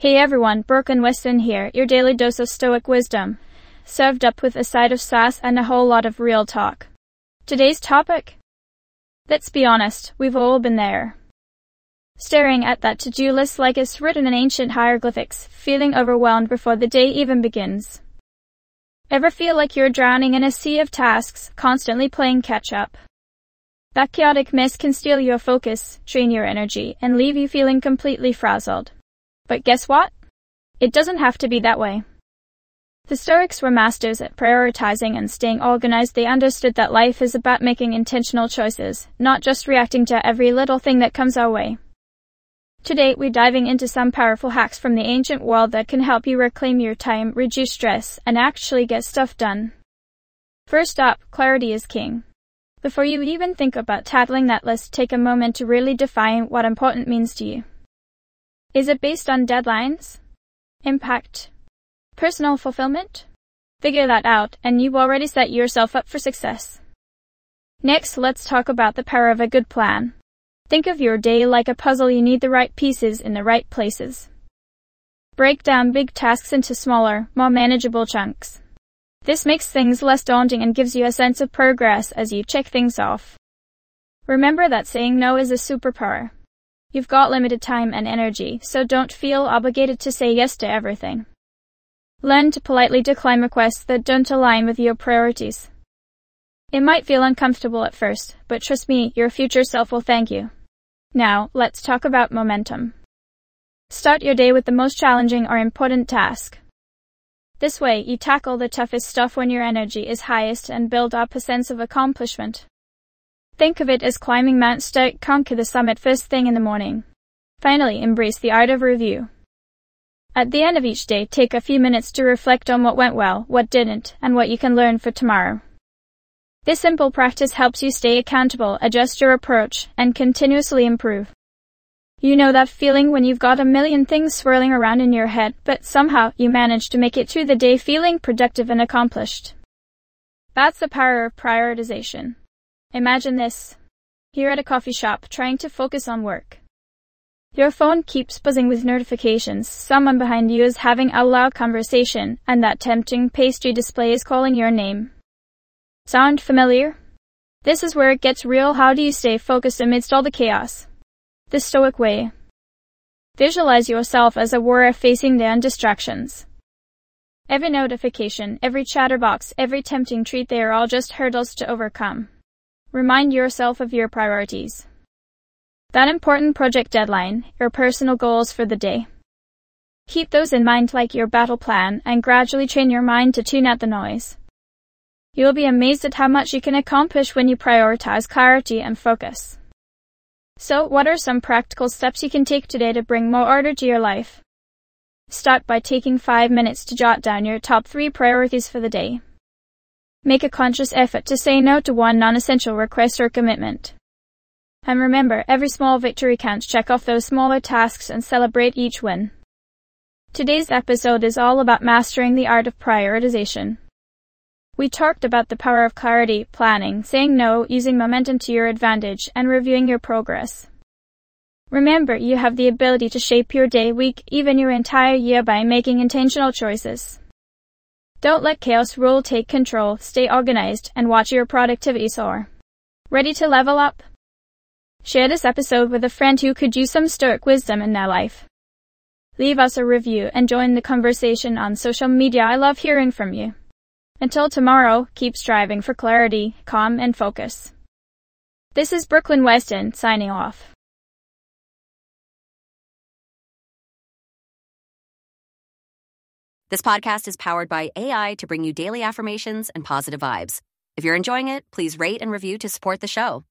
Hey everyone, Brooklyn Weston here, your daily dose of stoic wisdom, served up with a side of sass and a whole lot of real talk. Today's topic? Let's be honest, we've all been there. Staring at that to-do list like it's written in ancient hieroglyphics, feeling overwhelmed before the day even begins. Ever feel like you're drowning in a sea of tasks, constantly playing catch-up? That chaotic mess can steal your focus, drain your energy, and leave you feeling completely frazzled. But guess what? It doesn't have to be that way. The Stoics were masters at prioritizing and staying organized. They understood that life is about making intentional choices, not just reacting to every little thing that comes our way. Today, we're diving into some powerful hacks from the ancient world that can help you reclaim your time, reduce stress, and actually get stuff done. First up, clarity is king. Before you even think about tackling that list, take a moment to really define what important means to you. Is it based on deadlines? Impact? Personal fulfillment? Figure that out, and you've already set yourself up for success. Next, let's talk about the power of a good plan. Think of your day like a puzzle. You need the right pieces in the right places. Break down big tasks into smaller, more manageable chunks. This makes things less daunting and gives you a sense of progress as you check things off. Remember that saying no is a superpower. You've got limited time and energy, so don't feel obligated to say yes to everything. Learn to politely decline requests that don't align with your priorities. It might feel uncomfortable at first, but trust me, your future self will thank you. Now, let's talk about momentum. Start your day with the most challenging or important task. This way, you tackle the toughest stuff when your energy is highest and build up a sense of accomplishment. Think of it as climbing Mount Stoic. Conquer the summit first thing in the morning. Finally, embrace the art of review. At the end of each day, take a few minutes to reflect on what went well, what didn't, and what you can learn for tomorrow. This simple practice helps you stay accountable, adjust your approach, and continuously improve. You know that feeling when you've got a million things swirling around in your head, but somehow you manage to make it through the day feeling productive and accomplished. That's the power of prioritization. Imagine this. You're at a coffee shop trying to focus on work. Your phone keeps buzzing with notifications, someone behind you is having a loud conversation, and that tempting pastry display is calling your name. Sound familiar? This is where it gets real. How do you stay focused amidst all the chaos? The Stoic way. Visualize yourself as a warrior facing down distractions. Every notification, every chatterbox, every tempting treat, they are all just hurdles to overcome. Remind yourself of your priorities. That important project deadline, your personal goals for the day. Keep those in mind like your battle plan and gradually train your mind to tune out the noise. You'll be amazed at how much you can accomplish when you prioritize clarity and focus. So, what are some practical steps you can take today to bring more order to your life? Start by taking 5 minutes to jot down your top 3 priorities for the day. Make a conscious effort to say no to one non-essential request or commitment. And remember, every small victory counts. Check off those smaller tasks and celebrate each win. Today's episode is all about mastering the art of prioritization. We talked about the power of clarity, planning, saying no, using momentum to your advantage, and reviewing your progress. Remember, you have the ability to shape your day, week, even your entire year by making intentional choices. Don't let chaos rule. Take control, stay organized, and watch your productivity soar. Ready to level up? Share this episode with a friend who could use some Stoic wisdom in their life. Leave us a review and join the conversation on social media. I love hearing from you. Until tomorrow, keep striving for clarity, calm, and focus. This is Brooklyn Weston signing off. This podcast is powered by AI to bring you daily affirmations and positive vibes. If you're enjoying it, please rate and review to support the show.